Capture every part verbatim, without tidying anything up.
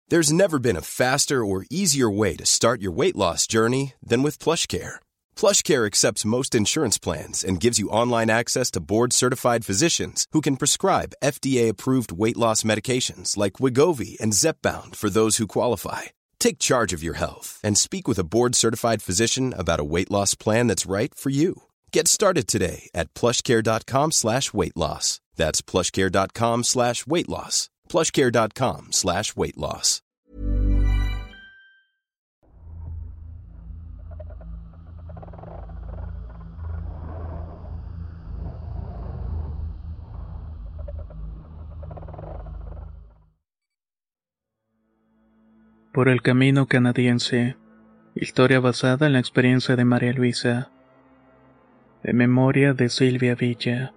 There's never been a faster or easier way to start your weight loss journey than with PlushCare. PlushCare accepts most insurance plans and gives you online access to board-certified physicians who can prescribe F D A-approved weight loss medications like Wegovy and Zepbound for those who qualify. Take charge of your health and speak with a board-certified physician about a weight loss plan that's right for you. Get started today at plushcare.com slash weight loss. That's plushcare.com slash weight loss. plushcare.com slash weight loss. Por el camino canadiense. Historia basada en la experiencia de María Luisa. De memoria de Silvia Villa.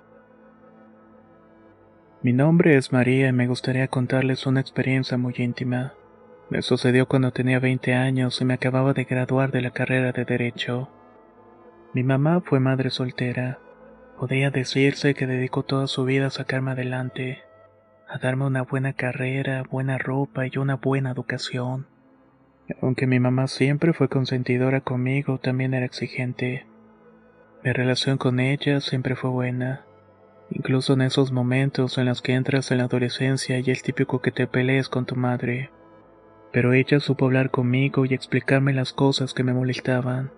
Mi nombre es María y me gustaría contarles una experiencia muy íntima. Me sucedió cuando tenía veinte años y me acababa de graduar de la carrera de Derecho. Mi mamá fue madre soltera. Podría decirse que dedicó toda su vida a sacarme adelante, a darme una buena carrera, buena ropa y una buena educación. Aunque mi mamá siempre fue consentidora conmigo, también era exigente. Mi relación con ella siempre fue buena. Incluso en esos momentos en los que entras en la adolescencia y es típico que te pelees con tu madre. Pero ella supo hablar conmigo y explicarme las cosas que me molestaban.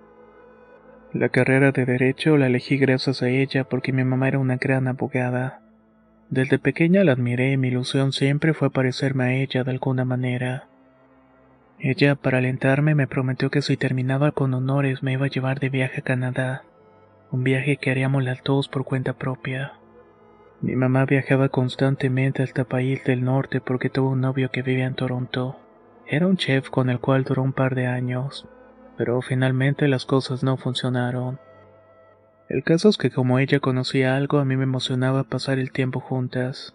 La carrera de Derecho la elegí gracias a ella porque mi mamá era una gran abogada. Desde pequeña la admiré y mi ilusión siempre fue parecerme a ella de alguna manera. Ella, para alentarme, me prometió que si terminaba con honores me iba a llevar de viaje a Canadá. Un viaje que haríamos las dos por cuenta propia. Mi mamá viajaba constantemente a este país del norte porque tuvo un novio que vivía en Toronto. Era un chef con el cual duró un par de años, pero finalmente las cosas no funcionaron. El caso es que como ella conocía algo, a mí me emocionaba pasar el tiempo juntas.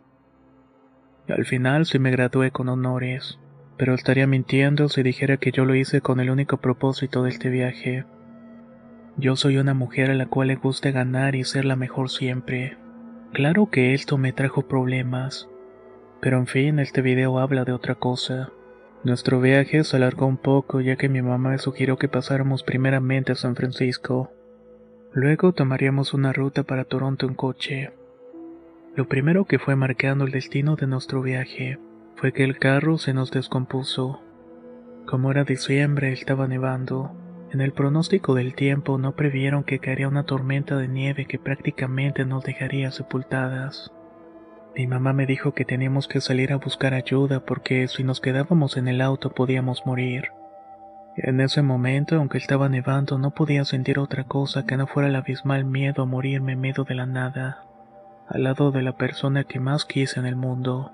Y al final sí me gradué con honores, pero estaría mintiendo si dijera que yo lo hice con el único propósito de este viaje. Yo soy una mujer a la cual le gusta ganar y ser la mejor siempre. Claro que esto me trajo problemas, pero en fin, este video habla de otra cosa. Nuestro viaje se alargó un poco ya que mi mamá me sugirió que pasáramos primeramente a San Francisco. Luego tomaríamos una ruta para Toronto en coche. Lo primero que fue marcando el destino de nuestro viaje fue que el carro se nos descompuso. Como era diciembre, estaba nevando. En el pronóstico del tiempo no previeron que caería una tormenta de nieve que prácticamente nos dejaría sepultadas. Mi mamá me dijo que teníamos que salir a buscar ayuda porque si nos quedábamos en el auto podíamos morir. En ese momento, aunque estaba nevando, no podía sentir otra cosa que no fuera el abismal miedo a morirme en medio de la nada, al lado de la persona que más quise en el mundo.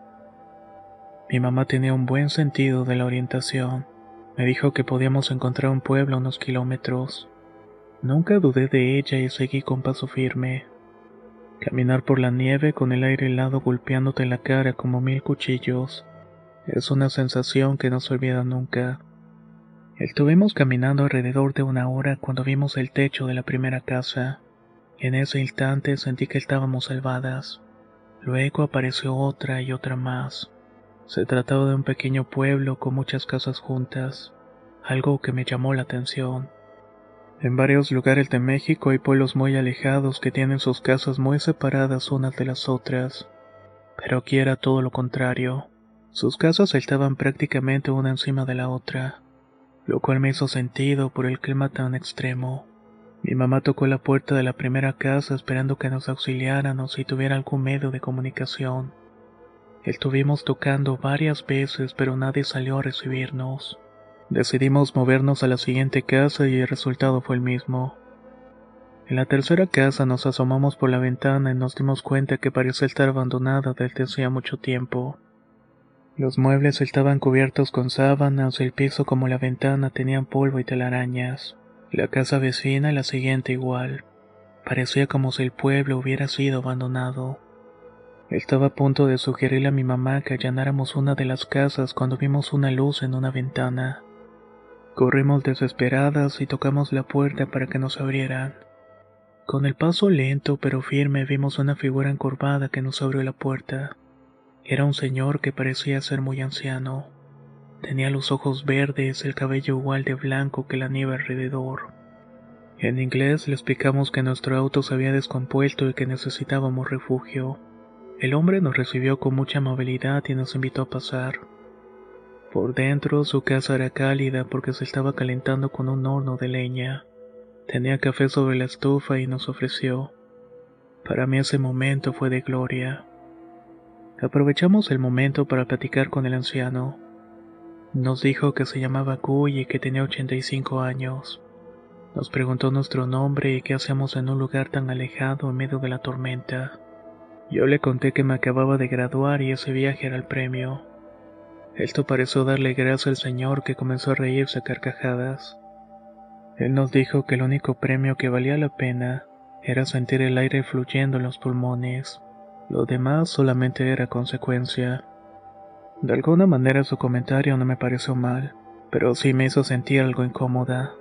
Mi mamá tenía un buen sentido de la orientación. Me dijo que podíamos encontrar un pueblo a unos kilómetros. Nunca dudé de ella y seguí con paso firme. Caminar por la nieve con el aire helado golpeándote la cara como mil cuchillos es una sensación que no se olvida nunca. Estuvimos caminando alrededor de una hora cuando vimos el techo de la primera casa. En ese instante sentí que estábamos salvadas. Luego apareció otra y otra más. Se trataba de un pequeño pueblo con muchas casas juntas, algo que me llamó la atención. En varios lugares de México hay pueblos muy alejados que tienen sus casas muy separadas unas de las otras, pero aquí era todo lo contrario. Sus casas estaban prácticamente una encima de la otra, lo cual me hizo sentido por el clima tan extremo. Mi mamá tocó la puerta de la primera casa esperando que nos auxiliaran o si tuviera algún medio de comunicación. Estuvimos tocando varias veces, pero nadie salió a recibirnos. Decidimos movernos a la siguiente casa y el resultado fue el mismo. En la tercera casa nos asomamos por la ventana y nos dimos cuenta que parecía estar abandonada desde hacía mucho tiempo. Los muebles estaban cubiertos con sábanas y el piso como la ventana tenían polvo y telarañas. La casa vecina y la siguiente igual. Parecía como si el pueblo hubiera sido abandonado. Estaba a punto de sugerirle a mi mamá que allanáramos una de las casas cuando vimos una luz en una ventana. Corrimos desesperadas y tocamos la puerta para que nos abrieran. Con el paso lento pero firme vimos una figura encorvada que nos abrió la puerta. Era un señor que parecía ser muy anciano. Tenía los ojos verdes, el cabello igual de blanco que la nieve alrededor. En inglés le explicamos que nuestro auto se había descompuesto y que necesitábamos refugio. El hombre nos recibió con mucha amabilidad y nos invitó a pasar. Por dentro su casa era cálida porque se estaba calentando con un horno de leña. Tenía café sobre la estufa y nos ofreció. Para mí ese momento fue de gloria. Aprovechamos el momento para platicar con el anciano. Nos dijo que se llamaba Guy y que tenía ochenta y cinco años. Nos preguntó nuestro nombre y qué hacíamos en un lugar tan alejado en medio de la tormenta. Yo le conté que me acababa de graduar y ese viaje era el premio. Esto pareció darle gracias al Señor, que comenzó a reírse a carcajadas. Él nos dijo que el único premio que valía la pena era sentir el aire fluyendo en los pulmones. Lo demás solamente era consecuencia. De alguna manera su comentario no me pareció mal, pero sí me hizo sentir algo incómoda.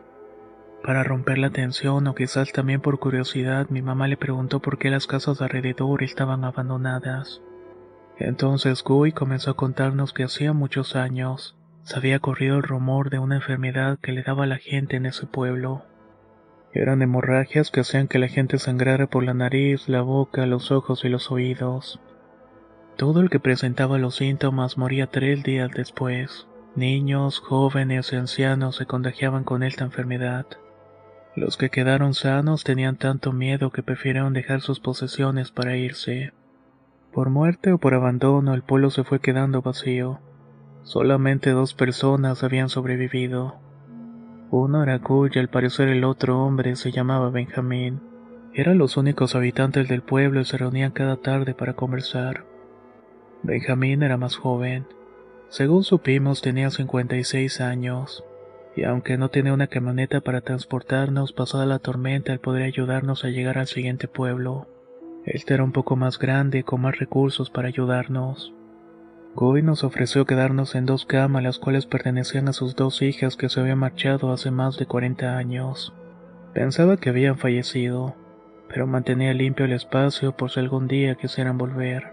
Para romper la tensión, o quizás también por curiosidad, mi mamá le preguntó por qué las casas alrededor estaban abandonadas. Entonces Guy comenzó a contarnos que hacía muchos años se había corrido el rumor de una enfermedad que le daba a la gente en ese pueblo. Eran hemorragias que hacían que la gente sangrara por la nariz, la boca, los ojos y los oídos. Todo el que presentaba los síntomas moría tres días después. Niños, jóvenes y ancianos se contagiaban con esta enfermedad. Los que quedaron sanos tenían tanto miedo que prefirieron dejar sus posesiones para irse. Por muerte o por abandono, el pueblo se fue quedando vacío. Solamente dos personas habían sobrevivido. Uno era Guy y al parecer el otro hombre se llamaba Benjamín. Eran los únicos habitantes del pueblo y se reunían cada tarde para conversar. Benjamín era más joven. Según supimos, tenía cincuenta y seis años. Y aunque no tenía una camioneta para transportarnos, pasada la tormenta, él podría ayudarnos a llegar al siguiente pueblo. Este era un poco más grande, con más recursos para ayudarnos. Guy nos ofreció quedarnos en dos camas, las cuales pertenecían a sus dos hijas que se habían marchado hace más de cuarenta años. Pensaba que habían fallecido, pero mantenía limpio el espacio por si algún día quisieran volver.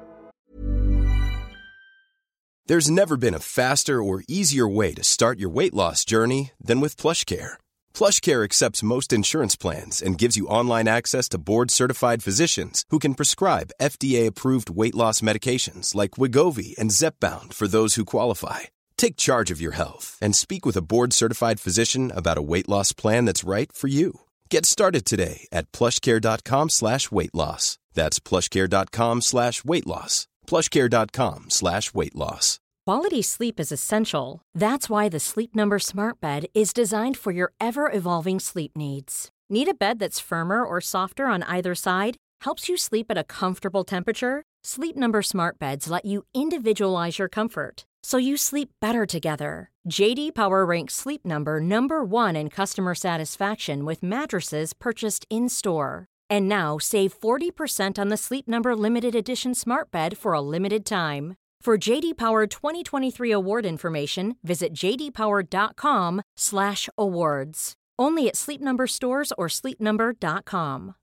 There's never been a faster or easier way to start your weight loss journey than with PlushCare. PlushCare accepts most insurance plans and gives you online access to board-certified physicians who can prescribe F D A-approved weight loss medications like Wegovy and Zepbound for those who qualify. Take charge of your health and speak with a board-certified physician about a weight loss plan that's right for you. Get started today at plushcare.com slash weight loss. That's plushcare.com slash weight loss. plushcare.com slash weight loss. Quality sleep is essential. That's why the Sleep Number Smart Bed is designed for your ever-evolving sleep needs. Need a bed that's firmer or softer on either side? Helps you sleep at a comfortable temperature? Sleep Number Smart Beds let you individualize your comfort, so you sleep better together. J D Power ranks Sleep Number number one in customer satisfaction with mattresses purchased in-store. And now, save forty percent on the Sleep Number Limited Edition Smart Bed for a limited time. For J D Power twenty twenty-three award information, visit jdpower.com slash awards. Only at Sleep Number stores or sleep number dot com.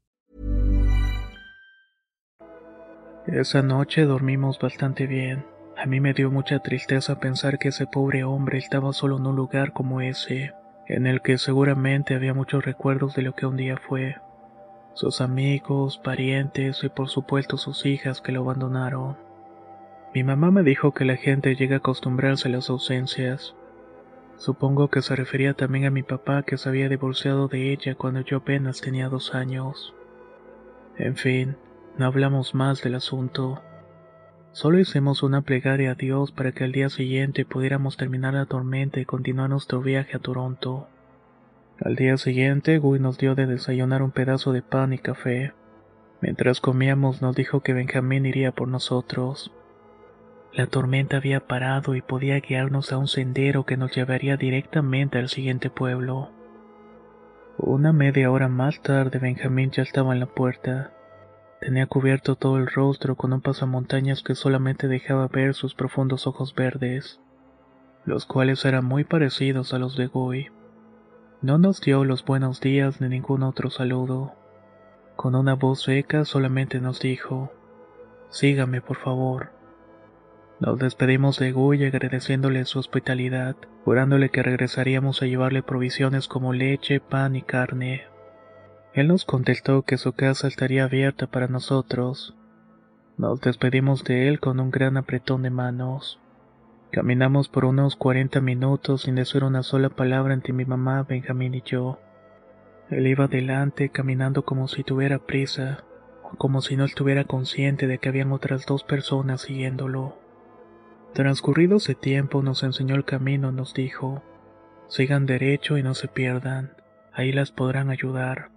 Esa noche dormimos bastante bien. A mí me dio mucha tristeza pensar que ese pobre hombre estaba solo en un lugar como ese, en el que seguramente había muchos recuerdos de lo que un día fue. Sus amigos, parientes y por supuesto sus hijas que lo abandonaron. Mi mamá me dijo que la gente llega a acostumbrarse a las ausencias. Supongo que se refería también a mi papá, que se había divorciado de ella cuando yo apenas tenía dos años. En fin, no hablamos más del asunto. Solo hicimos una plegaria a Dios para que al día siguiente pudiéramos terminar la tormenta y continuar nuestro viaje a Toronto. Al día siguiente, Guy nos dio de desayunar un pedazo de pan y café. Mientras comíamos nos dijo que Benjamín iría por nosotros. La tormenta había parado y podía guiarnos a un sendero que nos llevaría directamente al siguiente pueblo. Una media hora más tarde, Benjamín ya estaba en la puerta. Tenía cubierto todo el rostro con un pasamontañas que solamente dejaba ver sus profundos ojos verdes, los cuales eran muy parecidos a los de Guy. No nos dio los buenos días ni ningún otro saludo. Con una voz seca solamente nos dijo: «Sígame, por favor». Nos despedimos de Guy agradeciéndole su hospitalidad, jurándole que regresaríamos a llevarle provisiones como leche, pan y carne. Él nos contestó que su casa estaría abierta para nosotros. Nos despedimos de él con un gran apretón de manos. Caminamos por unos cuarenta minutos sin decir una sola palabra entre mi mamá, Benjamín y yo. Él iba adelante caminando como si tuviera prisa, o como si no estuviera consciente de que habían otras dos personas siguiéndolo. Transcurrido ese tiempo nos enseñó el camino, nos dijo: sigan derecho y no se pierdan, ahí las podrán ayudar.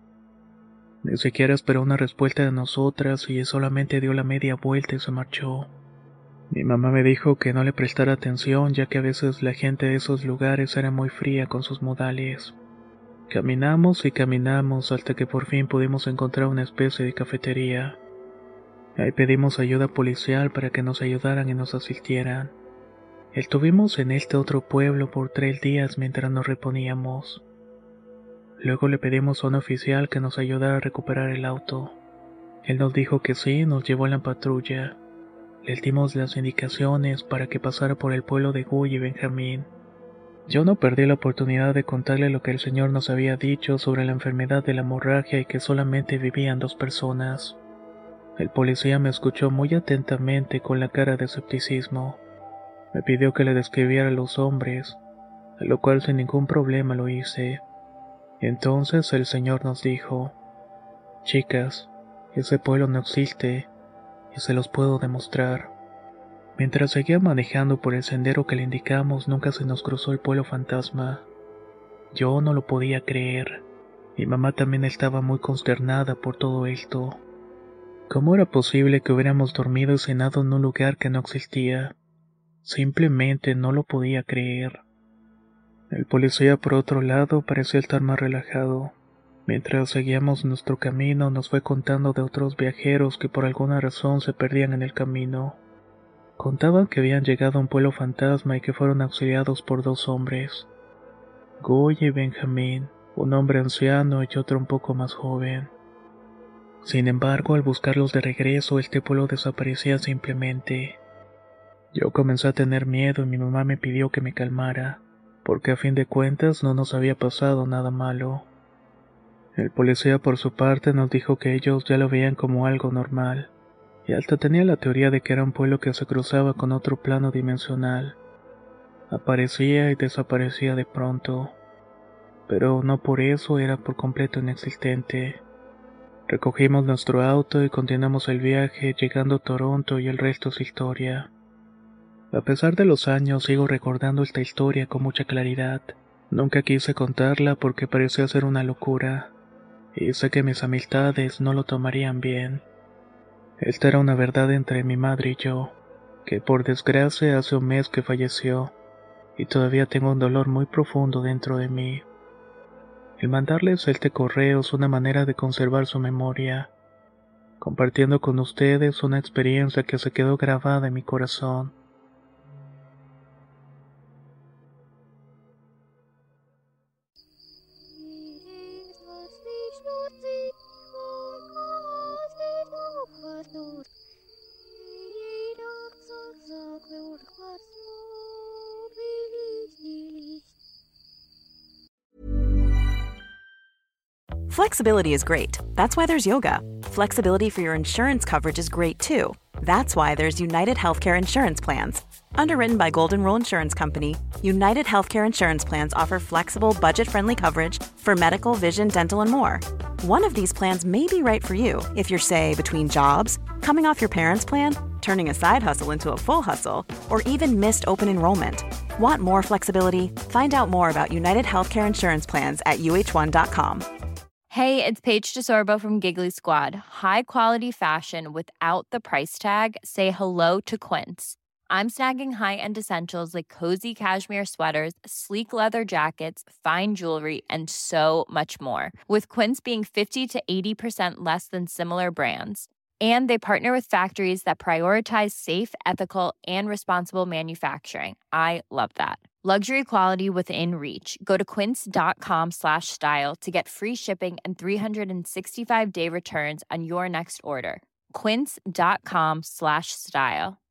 Ni siquiera esperó una respuesta de nosotras y solamente dio la media vuelta y se marchó. Mi mamá me dijo que no le prestara atención, ya que a veces la gente de esos lugares era muy fría con sus modales. Caminamos y caminamos hasta que por fin pudimos encontrar una especie de cafetería. Ahí pedimos ayuda policial para que nos ayudaran y nos asistieran. Estuvimos en este otro pueblo por tres días mientras nos reponíamos. Luego le pedimos a un oficial que nos ayudara a recuperar el auto. Él nos dijo que sí y nos llevó en la patrulla. Le dimos las indicaciones para que pasara por el pueblo de Guy y Benjamín. Yo no perdí la oportunidad de contarle lo que el señor nos había dicho sobre la enfermedad de la hemorragia y que solamente vivían dos personas. El policía me escuchó muy atentamente con la cara de escepticismo. Me pidió que le describiera a los hombres, a lo cual sin ningún problema lo hice. Entonces el señor nos dijo: chicas, ese pueblo no existe, y se los puedo demostrar. Mientras seguía manejando por el sendero que le indicamos, nunca se nos cruzó el pueblo fantasma. Yo no lo podía creer. Mi mamá también estaba muy consternada por todo esto. ¿Cómo era posible que hubiéramos dormido y cenado en un lugar que no existía? Simplemente no lo podía creer. El policía, por otro lado, parecía estar más relajado. Mientras seguíamos nuestro camino, nos fue contando de otros viajeros que por alguna razón se perdían en el camino. Contaban que habían llegado a un pueblo fantasma y que fueron auxiliados por dos hombres, Guy y Benjamín, un hombre anciano y otro un poco más joven. Sin embargo, al buscarlos de regreso, este pueblo desaparecía simplemente. Yo comencé a tener miedo y mi mamá me pidió que me calmara, porque a fin de cuentas no nos había pasado nada malo. El policía por su parte nos dijo que ellos ya lo veían como algo normal, y hasta tenía la teoría de que era un pueblo que se cruzaba con otro plano dimensional. Aparecía y desaparecía de pronto, pero no por eso era por completo inexistente. Recogimos nuestro auto y continuamos el viaje, llegando a Toronto, y el resto es historia. A pesar de los años, sigo recordando esta historia con mucha claridad. Nunca quise contarla porque parecía ser una locura, y sé que mis amistades no lo tomarían bien. Esta era una verdad entre mi madre y yo, que por desgracia hace un mes que falleció, y todavía tengo un dolor muy profundo dentro de mí. El mandarles este correo es una manera de conservar su memoria, compartiendo con ustedes una experiencia que se quedó grabada en mi corazón. Flexibility is great. That's why there's yoga. Flexibility for your insurance coverage is great too. That's why there's United Healthcare Insurance Plans. Underwritten by Golden Rule Insurance Company, United Healthcare Insurance Plans offer flexible, budget-friendly coverage for medical, vision, dental, and more. One of these plans may be right for you if you're, say, between jobs, coming off your parents' plan, turning a side hustle into a full hustle, or even missed open enrollment. Want more flexibility? Find out more about United Healthcare Insurance Plans at U H one dot com. Hey, it's Paige DeSorbo from Giggly Squad. High quality fashion without the price tag. Say hello to Quince. I'm snagging high-end essentials like cozy cashmere sweaters, sleek leather jackets, fine jewelry, and so much more. With Quince being fifty to eighty percent less than similar brands. And they partner with factories that prioritize safe, ethical, and responsible manufacturing. I love that. Luxury quality within reach. Go to quince.com slash style to get free shipping and three sixty-five day returns on your next order. Quince.com slash style.